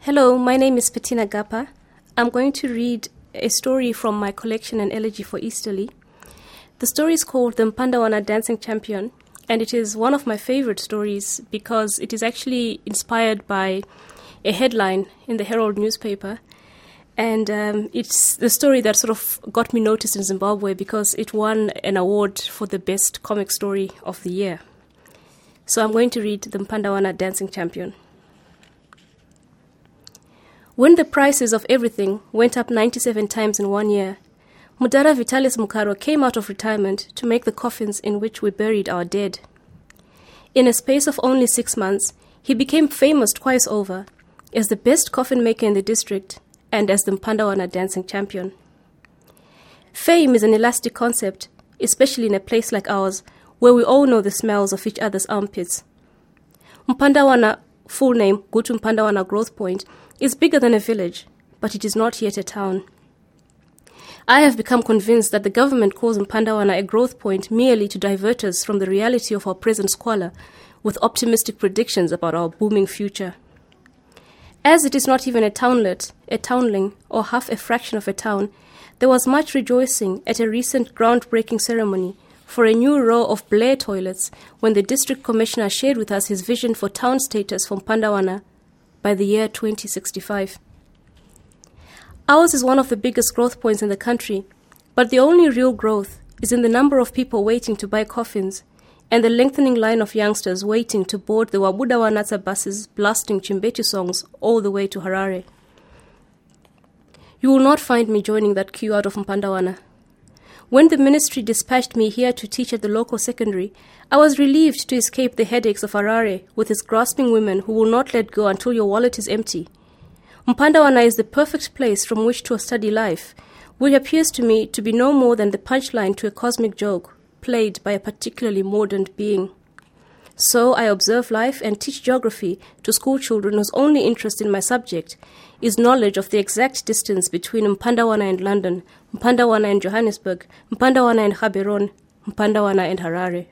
Hello, my name is Bettina Gapa. I'm going to read a story from my collection An Elegy for Easterly. The story is called The Mpandawana Dancing Champion, and it is one of my favorite stories because it is actually inspired by a headline in the Herald newspaper. And it's the story that sort of got me noticed in Zimbabwe because it won an award for the best comic story of the year. So I'm going to read The Mpandawana Dancing Champion. When the prices of everything went up 97 times in 1 year, Mudara Vitalis Mukaro came out of retirement to make the coffins in which we buried our dead. In a space of only 6 months, he became famous twice over as the best coffin maker in the district and as the Mpandawana dancing champion. Fame is an elastic concept, especially in a place like ours, where we all know the smells of each other's armpits. Mpandawana, full name Gutu Mpandawana Growth Point, is bigger than a village, but it is not yet a town. I have become convinced that the government calls Mpandawana a growth point merely to divert us from the reality of our present squalor with optimistic predictions about our booming future. As it is not even a townlet, a townling, or half a fraction of a town, there was much rejoicing at a recent groundbreaking ceremony for a new row of Blair toilets when the district commissioner shared with us his vision for town status for Mpandawana by the year 2065. Ours is one of the biggest growth points in the country, but the only real growth is in the number of people waiting to buy coffins and the lengthening line of youngsters waiting to board the Wabuda Wanatsa buses blasting Chimbechi songs all the way to Harare. You will not find me joining that queue out of Mpandawana. When the ministry dispatched me here to teach at the local secondary, I was relieved to escape the headaches of Harare with its grasping women who will not let go until your wallet is empty. Mpandawana is the perfect place from which to study life, which appears to me to be no more than the punchline to a cosmic joke played by a particularly mordant being. So I observe life and teach geography to school children whose only interest in my subject is knowledge of the exact distance between Mpandawana and London, Mpandawana and Johannesburg, Mpandawana and Gaborone, Mpandawana and Harare.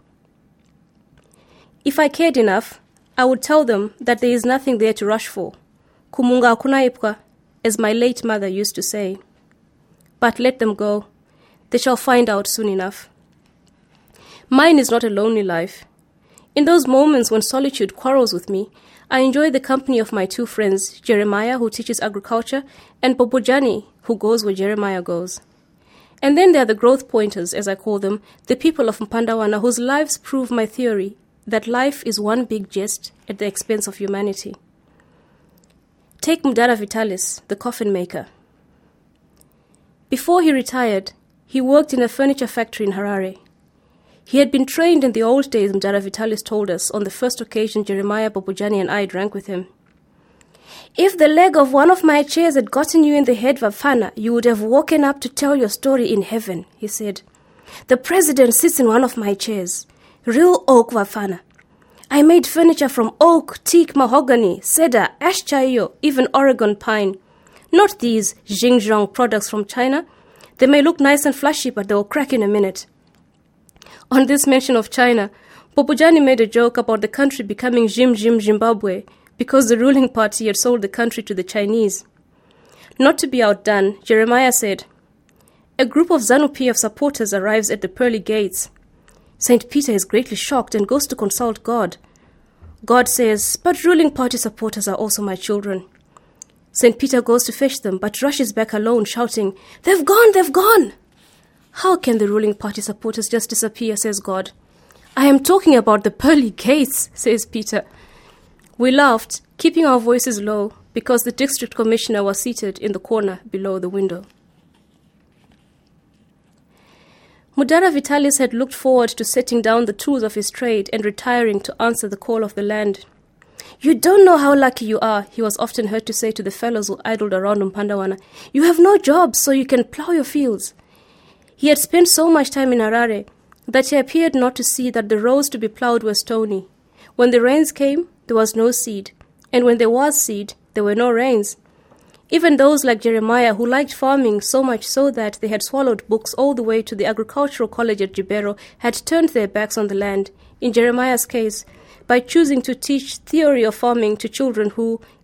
If I cared enough, I would tell them that there is nothing there to rush for. Kumunga akunaipwa, as my late mother used to say. But let them go. They shall find out soon enough. Mine is not a lonely life. In those moments when solitude quarrels with me, I enjoy the company of my two friends, Jeremiah, who teaches agriculture, and Bobojani, who goes where Jeremiah goes. And then there are the growth pointers, as I call them, the people of Mpandawana whose lives prove my theory that life is one big jest at the expense of humanity. Take Mudara Vitalis, the coffin maker. Before he retired, he worked in a furniture factory in Harare. He had been trained in the old days, Mudara Vitalis told us, on the first occasion Jeremiah, Bobojani and I drank with him. If the leg of one of my chairs had gotten you in the head, Vafana, you would have woken up to tell your story in heaven, he said. The president sits in one of my chairs. Real oak, Vafana. I made furniture from oak, teak, mahogany, cedar, ash chayo, even Oregon pine. Not these Xinjiang products from China. They may look nice and flashy, but they will crack in a minute. On this mention of China, Bobojani made a joke about the country becoming Zimbabwe because the ruling party had sold the country to the Chinese. Not to be outdone, Jeremiah said, a group of ZANU-PF supporters arrives at the pearly gates. St. Peter is greatly shocked and goes to consult God. God says, but ruling party supporters are also my children. St. Peter goes to fetch them, but rushes back alone, shouting, they've gone, they've gone! How can the ruling party supporters just disappear, says God. I am talking about the pearly gates, says Peter. We laughed, keeping our voices low, because the district commissioner was seated in the corner below the window. Mudara Vitalis had looked forward to setting down the tools of his trade and retiring to answer the call of the land. You don't know how lucky you are, he was often heard to say to the fellows who idled around Mpandawana. You have no jobs, so you can plow your fields. He had spent so much time in Harare that he appeared not to see that the roads to be ploughed were stony. When the rains came, there was no seed, and when there was seed, there were no rains. Even those like Jeremiah, who liked farming so much so that they had swallowed books all the way to the agricultural college at Jibero, had turned their backs on the land, in Jeremiah's case, by choosing to teach theory of farming to children who,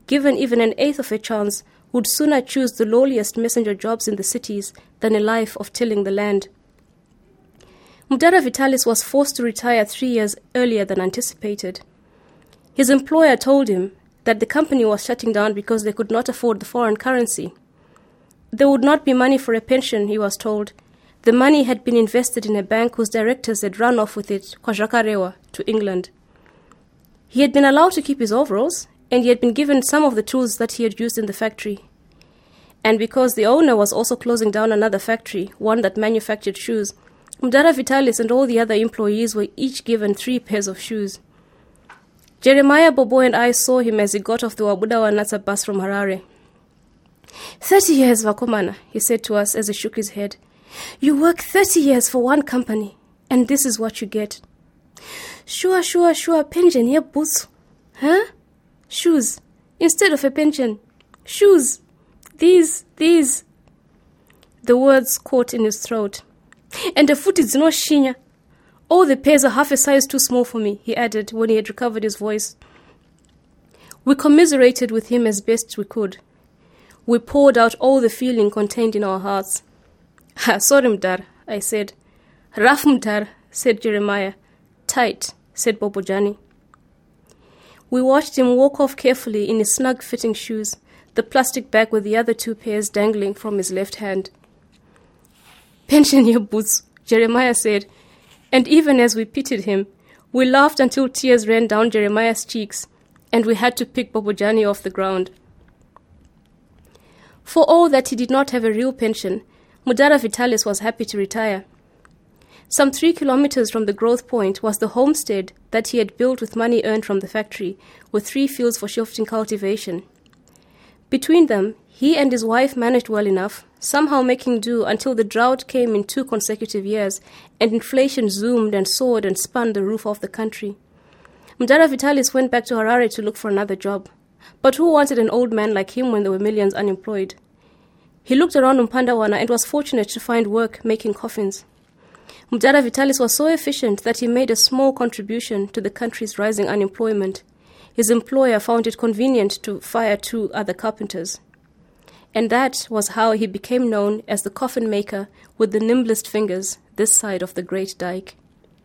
given even an eighth of a chance, would sooner choose the lowliest messenger jobs in the cities than a life of tilling the land. Mudara Vitalis was forced to retire 3 years earlier than anticipated. His employer told him that the company was shutting down because they could not afford the foreign currency. There would not be money for a pension, he was told. The money had been invested in a bank whose directors had run off with it, Kwajakarewa, to England. He had been allowed to keep his overalls, and he had been given some of the tools that he had used in the factory. And because the owner was also closing down another factory, one that manufactured shoes, Mudara Vitalis and all the other employees were each given 3 pairs of shoes. Jeremiah Bobo and I saw him as he got off the Wabuda Wanatsa bus from Harare. 30 years, Vakomana, he said to us as he shook his head. You work 30 years for one company, and this is what you get. Sure, pension, yeah, boots. Huh? Shoes. Instead of a pension. Shoes. These. The words caught in his throat. And the foot is no shinya. All the pairs are half a size too small for me, he added when he had recovered his voice. We commiserated with him as best we could. We poured out all the feeling contained in our hearts. Sorry, Mdar, I said. Rough, Mdar, said Jeremiah. Tight, said Bobojani. We watched him walk off carefully in his snug-fitting shoes, the plastic bag with the other 2 pairs dangling from his left hand. Pension your boots, Jeremiah said, and even as we pitied him, we laughed until tears ran down Jeremiah's cheeks, and we had to pick Bobojani off the ground. For all that he did not have a real pension, Mudara Vitalis was happy to retire. Some 3 kilometers from the growth point was the homestead that he had built with money earned from the factory, with 3 fields for shifting cultivation. Between them, he and his wife managed well enough, somehow making do until the drought came in 2 consecutive years, and inflation zoomed and soared and spun the roof off the country. Mudara Vitalis went back to Harare to look for another job. But who wanted an old man like him when there were millions unemployed? He looked around Mpandawana and was fortunate to find work making coffins. Mudara Vitalis was so efficient that he made a small contribution to the country's rising unemployment. His employer found it convenient to fire 2 other carpenters. And that was how he became known as the coffin maker with the nimblest fingers this side of the Great Dyke.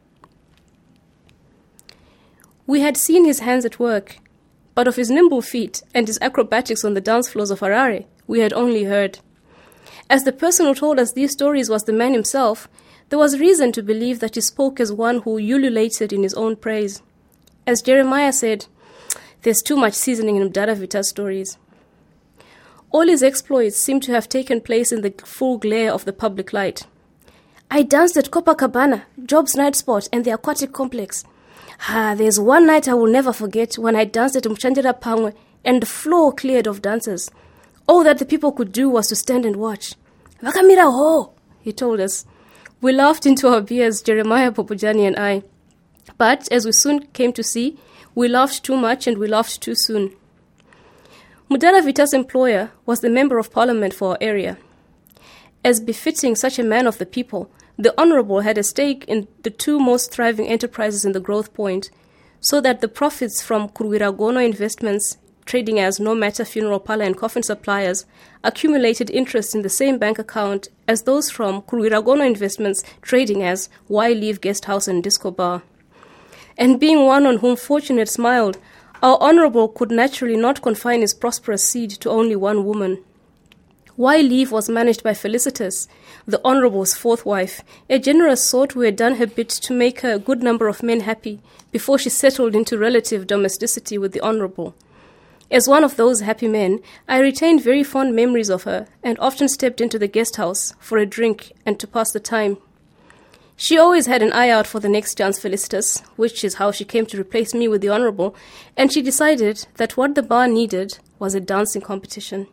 We had seen his hands at work, but of his nimble feet and his acrobatics on the dance floors of Harare, we had only heard. As the person who told us these stories was the man himself, there was reason to believe that he spoke as one who ululated in his own praise. As Jeremiah said, there's too much seasoning in Mudara Vita's stories. All his exploits seemed to have taken place in the full glare of the public light. I danced at Copacabana, Job's night spot, and the aquatic complex. There's one night I will never forget when I danced at Mchandira Pangwe and the floor cleared of dancers. All that the people could do was to stand and watch. Vakamira ho, he told us. We laughed into our beers, Jeremiah, Bobojani and I. But, as we soon came to see, we laughed too much and we laughed too soon. Mudara Vita's employer was the Member of Parliament for our area. As befitting such a man of the people, the Honourable had a stake in the 2 most thriving enterprises in the growth point, so that the profits from Kurwiragono investments, trading as No Matter Funeral Parlour and Coffin Suppliers, accumulated interest in the same bank account as those from Kurwiragono investments, trading as Why Leave Guest House and Disco Bar. And being one on whom fortune had smiled, our Honourable could naturally not confine his prosperous seed to only one woman. Why Leave was managed by Felicitas, the Honourable's 4th wife, a generous sort who had done her bit to make her a good number of men happy before she settled into relative domesticity with the Honourable. As one of those happy men, I retained very fond memories of her and often stepped into the guest house for a drink and to pass the time. She always had an eye out for the next chance Felicitas, which is how she came to replace me with the Honourable, and she decided that what the bar needed was a dancing competition.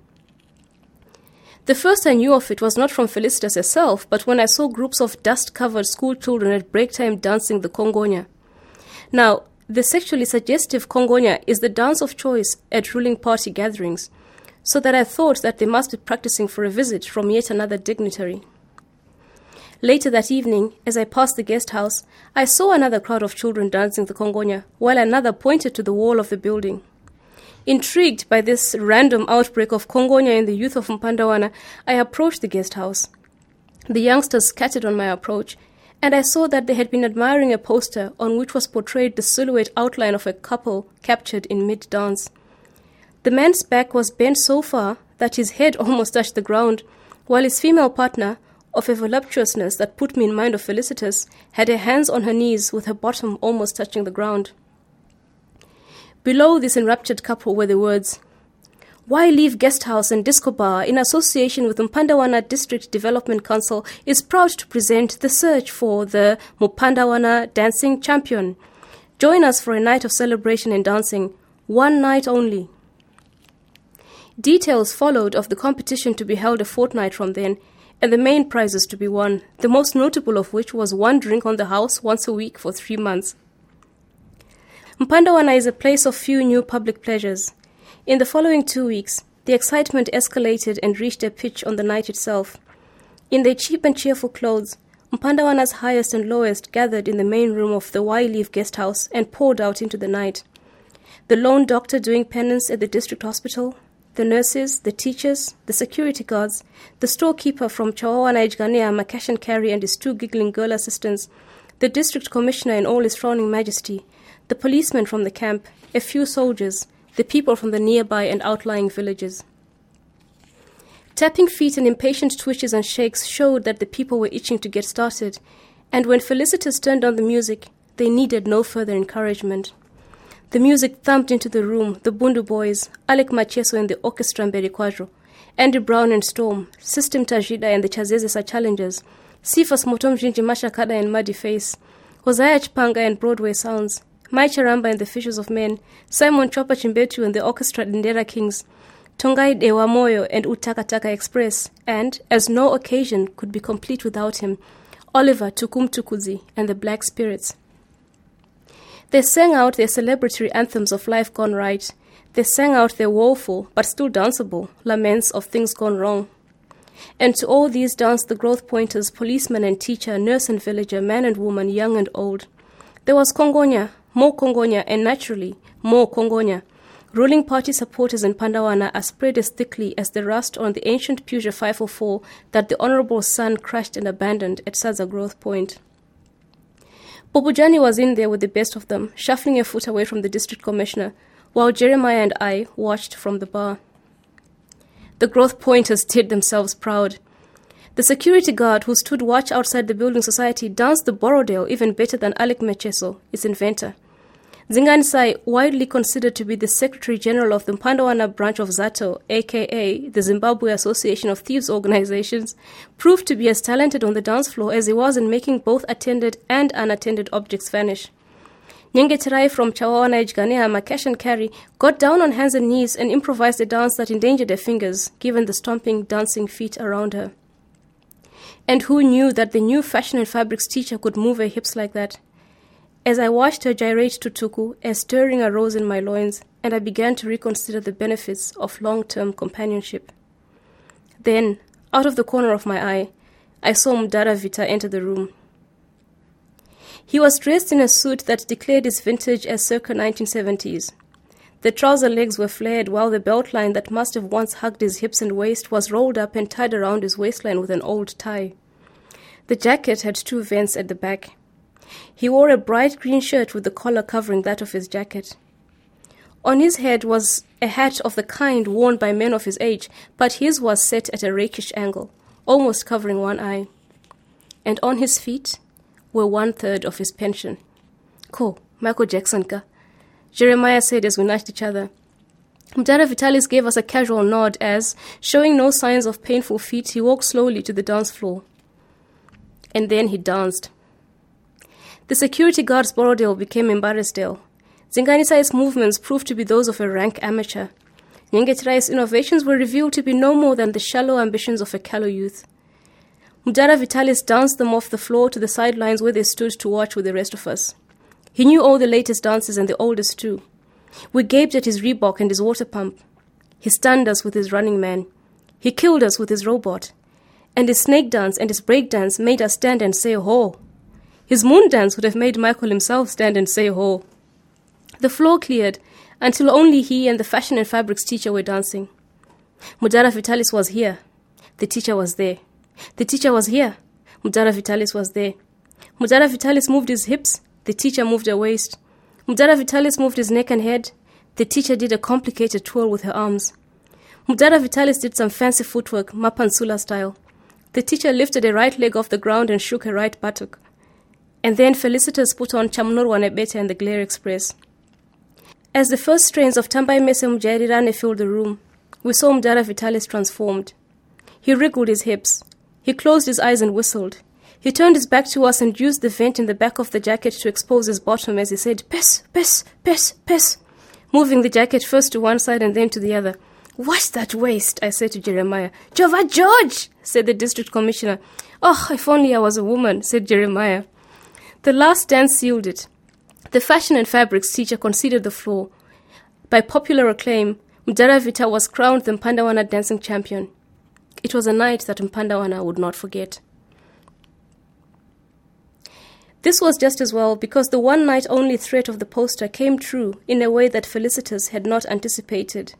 The first I knew of it was not from Felicitas herself, but when I saw groups of dust-covered school children at break time dancing the Kongonya. Now, the sexually suggestive Kongonya is the dance of choice at ruling party gatherings, so that I thought that they must be practicing for a visit from yet another dignitary. Later that evening, as I passed the guest house, I saw another crowd of children dancing the Kongonya, while another pointed to the wall of the building. Intrigued by this random outbreak of Kongonya in the youth of Mpandawana, I approached the guest house. The youngsters scattered on my approach, and I saw that they had been admiring a poster on which was portrayed the silhouette outline of a couple captured in mid-dance. The man's back was bent so far that his head almost touched the ground, while his female partner, of a voluptuousness that put me in mind of Felicitas, had her hands on her knees with her bottom almost touching the ground. Below this enraptured couple were the words, "Why Leave Guest House and Disco Bar, in association with Mpandawana District Development Council, is proud to present the search for the Mpandawana Dancing Champion. Join us for a night of celebration and dancing, one night only." Details followed of the competition to be held a fortnight from then, and the main prizes to be won, the most notable of which was one drink on the house once a week for 3 months. Mpandawana is a place of few new public pleasures. In the following 2 weeks, the excitement escalated and reached a pitch on the night itself. In their cheap and cheerful clothes, Mpandawana's highest and lowest gathered in the main room of the Why Leave guest house and poured out into the night. The lone doctor doing penance at the district hospital, the nurses, the teachers, the security guards, the storekeeper from Chawawana Ijganea, Makash and Carry and his 2 giggling girl assistants, the district commissioner in all his frowning majesty, the policemen from the camp, a few soldiers, the people from the nearby and outlying villages. Tapping feet and impatient twitches and shakes showed that the people were itching to get started, and when Felicitas turned on the music, they needed no further encouragement. The music thumped into the room, the Bundu boys, Alec Macheso and the orchestra Mberi Quadro, Andy Brown and Storm, System Tajida and the Chazezesa Challengers, Sifas Motom Jinji Mashakada and Muddy Face, Hosea Chipanga and Broadway Sounds, Mai Charamba and the Fishes of Men, Simon Chopa Chimbetu and the orchestra Ndera Kings, Tongai Dewa Moyo and Utakataka Express, and, as no occasion could be complete without him, Oliver Tukum Tukuzi and the Black Spirits. They sang out their celebratory anthems of life gone right. They sang out their woeful, but still danceable, laments of things gone wrong. And to all these danced the growth pointers, policeman and teacher, nurse and villager, man and woman, young and old. There was Kongonya, more Kongonya, and naturally, more Kongonya. Ruling party supporters in Mpandawana are spread as thickly as the rust on the ancient Peugeot 504 that the Honorable Son crashed and abandoned at Saza Growth Point. Bobujani was in there with the best of them, shuffling a foot away from the district commissioner, while Jeremiah and I watched from the bar. The growth pointers did themselves proud. The security guard who stood watch outside the building society danced the Borodale even better than Alec Macheso, its inventor. Zingani Sai, widely considered to be the Secretary General of the Mpandawana branch of ZATO, aka the Zimbabwe Association of Thieves Organizations, proved to be as talented on the dance floor as he was in making both attended and unattended objects vanish. Nyengeterai from Chawawana Ijganea, Makash and Carry got down on hands and knees and improvised a dance that endangered her fingers, given the stomping, dancing feet around her. And who knew that the new fashion and fabrics teacher could move her hips like that? As I watched her gyrate to Tuku, a stirring arose in my loins, and I began to reconsider the benefits of long-term companionship. Then, out of the corner of my eye, I saw Mdara Vita enter the room. He was dressed in a suit that declared his vintage as circa 1970s. The trouser legs were flared, while the belt line that must have once hugged his hips and waist was rolled up and tied around his waistline with an old tie. The jacket had 2 vents at the back. He wore a bright green shirt with the collar covering that of his jacket. On his head was a hat of the kind worn by men of his age, but his was set at a rakish angle, almost covering one eye. And on his feet were 1/3 of his pension. Ko, Michael Jackson ka? Jeremiah said as we nudged each other. Mdara Vitalis gave us a casual nod as, showing no signs of painful feet, he walked slowly to the dance floor. And then he danced. The security guard's Borodale became Embarrassdale. Zinganisai's movements proved to be those of a rank amateur. Nyengeterai's innovations were revealed to be no more than the shallow ambitions of a callow youth. Mdara Vitalis danced them off the floor to the sidelines where they stood to watch with the rest of us. He knew all the latest dances and the oldest too. We gaped at his Reebok and his water pump. He stunned us with his Running Man. He killed us with his robot. And his snake dance and his break dance made us stand and say ho. His moon dance would have made Michael himself stand and say ho. The floor cleared. until only he and the fashion and fabrics teacher were dancing. Mudara Vitalis was here. The teacher was there. The teacher was here. Mudara Vitalis was there. Mudara Vitalis moved his hips. The teacher moved her waist. Mudara Vitalis moved his neck and head. The teacher did a complicated twirl with her arms. Mudara Vitalis did some fancy footwork, Mapansula style. The teacher lifted her right leg off the ground and shook her right buttock. And then Felicitas put on Chamnur Wanebete and the Glare Express. As the first strains of Tambai Mese Mujairirane filled the room, we saw Mudara Vitalis transformed. He wriggled his hips. He closed his eyes and whistled. He turned his back to us and used the vent in the back of the jacket to expose his bottom as he said, "Pes, pes, pes, pes," moving the jacket first to one side and then to the other. "What's that waist?" I said to Jeremiah. "Jova George," said the district commissioner. "Oh, if only I was a woman," said Jeremiah. The last dance sealed it. The fashion and fabrics teacher conceded the floor. By popular acclaim, Mudara Vita was crowned the Mpandawana dancing champion. It was a night that Mpandawana would not forget. This was just as well because the one-night-only threat of the poster came true in a way that Felicitas had not anticipated.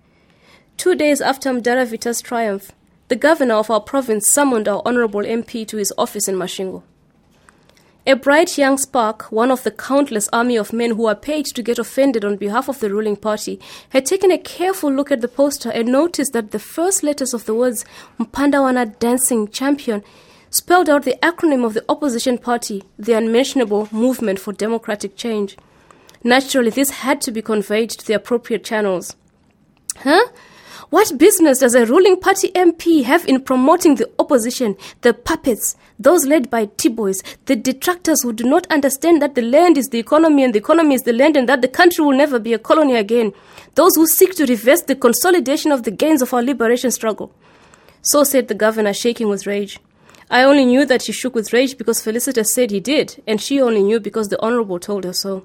2 days after Mudara Vita's triumph, the governor of our province summoned our honorable MP to his office in Mashingo. A bright young spark, one of the countless army of men who are paid to get offended on behalf of the ruling party, had taken a careful look at the poster and noticed that the first letters of the words Mpandawana Dancing Champion spelled out the acronym of the opposition party, the unmentionable Movement for Democratic Change. Naturally, this had to be conveyed to the appropriate channels. Huh? What business does a ruling party MP have in promoting the opposition, the puppets, those led by T-boys, the detractors who do not understand that the land is the economy and the economy is the land and that the country will never be a colony again, those who seek to reverse the consolidation of the gains of our liberation struggle? So said the governor, shaking with rage. I only knew that he shook with rage because Felicitas said he did, and she only knew because the Honorable told her so.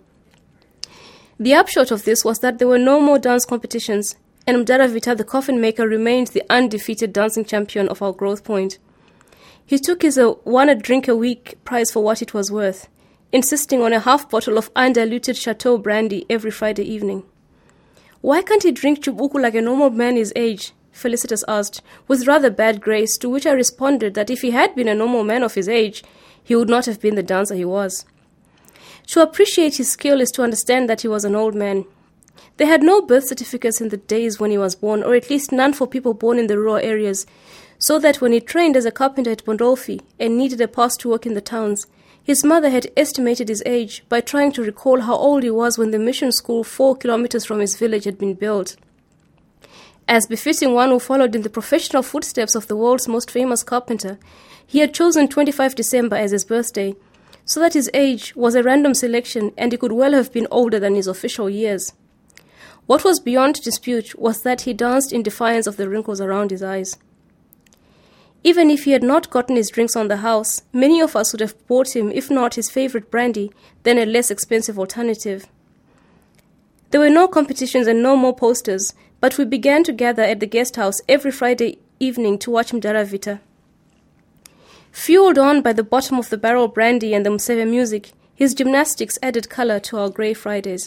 The upshot of this was that there were no more dance competitions, and Mudara Vita, the coffin maker, remained the undefeated dancing champion of our growth point. He took his one-a-drink-a-week prize for what it was worth, insisting on a half bottle of undiluted Chateau brandy every Friday evening. "Why can't he drink chubuku like a normal man his age?" Felicitas asked, with rather bad grace, to which I responded that if he had been a normal man of his age, he would not have been the dancer he was. To appreciate his skill is to understand that he was an old man. They had no birth certificates in the days when he was born, or at least none for people born in the rural areas, so that when he trained as a carpenter at Bondolfi and needed a pass to work in the towns, his mother had estimated his age by trying to recall how old he was when the mission school 4 kilometers from his village had been built. As befitting one who followed in the professional footsteps of the world's most famous carpenter, he had chosen 25 December as his birthday, so that his age was a random selection and he could well have been older than his official years. What was beyond dispute was that he danced in defiance of the wrinkles around his eyes. Even if he had not gotten his drinks on the house, many of us would have bought him, if not his favorite brandy, then a less expensive alternative. There were no competitions and no more posters, but we began to gather at the guest house every Friday evening to watch Mudara Vita. Fueled on by the bottom-of-the-barrel brandy and the Mseve music, his gymnastics added color to our grey Fridays.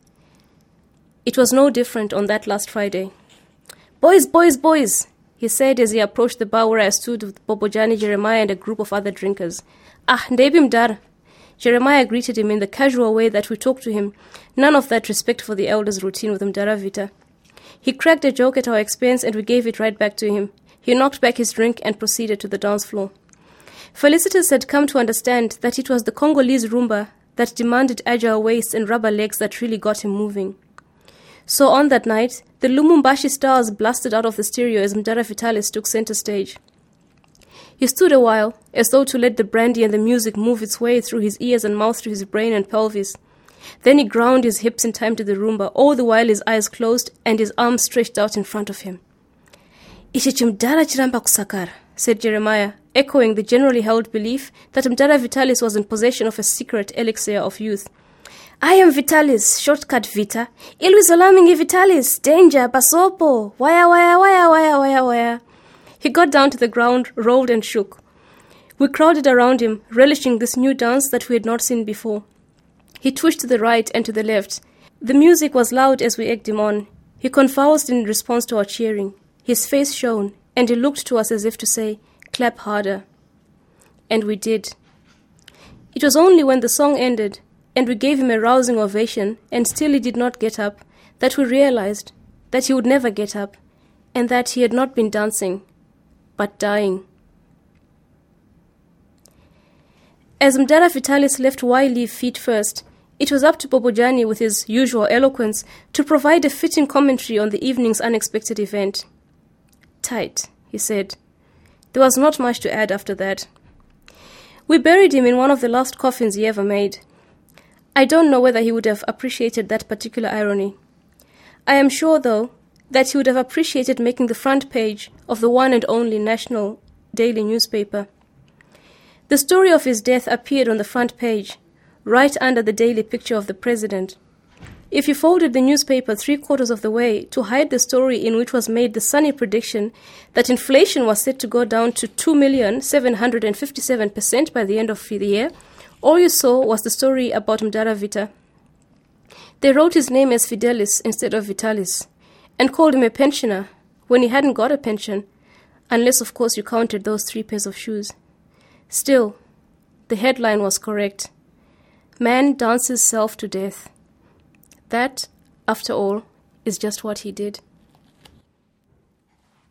It was no different on that last Friday. "Boys, boys, boys," he said as he approached the bar where I stood with Bobojani, Jeremiah, and a group of other drinkers. "Ah, Ndebi Mdara." Jeremiah greeted him in the casual way that we talked to him, none of that respect for the elders routine with Mudara Vita. He cracked a joke at our expense and we gave it right back to him. He knocked back his drink and proceeded to the dance floor. Felicitas had come to understand that it was the Congolese rumba that demanded agile waists and rubber legs that really got him moving. So on that night, the Lumumbashi stars blasted out of the stereo as Mudara Vitalis took center stage. He stood a while, as though to let the brandy and the music move its way through his ears and mouth to his brain and pelvis. Then he ground his hips in time to the rumba, all the while his eyes closed and his arms stretched out in front of him. "Ichi chimdara chiramba kusakara," said Jeremiah, echoing the generally held belief that Mudara Vitalis was in possession of a secret elixir of youth. "I am Vitalis, shortcut Vita. Ilwis olamingi Vitalis, danger, basopo, waya, waya, waya, waya, waya, waya." He got down to the ground, rolled and shook. We crowded around him, relishing this new dance that we had not seen before. He twitched to the right and to the left, The music was loud as we egged him on. He convulsed in response to our cheering. His face shone, and he looked to us as if to say, "Clap harder." And we did. It was only when the song ended, and we gave him a rousing ovation, and still he did not get up, that we realized that he would never get up, and that he had not been dancing, but dying. As Mdara Vitalis left Y-Leave feet first, it was up to Bobojani with his usual eloquence to provide a fitting commentary on the evening's unexpected event. "Tight," he said. There was not much to add after that. We buried him in one of the last coffins he ever made. I don't know whether he would have appreciated that particular irony. I am sure, though, that he would have appreciated making the front page of the one and only national daily newspaper. The story of his death appeared on the front page, right under the daily picture of the president. If you folded the newspaper 3/4 of the way to hide the story in which was made the sunny prediction that inflation was set to go down to 2,757% by the end of the year, all you saw was the story about Mdara Vita. They wrote his name as Fidelis instead of Vitalis, and called him a pensioner when he hadn't got a pension, unless of course you counted those 3 pairs of shoes. Still, the headline was correct. Man dances self to death. That, after all, is just what he did.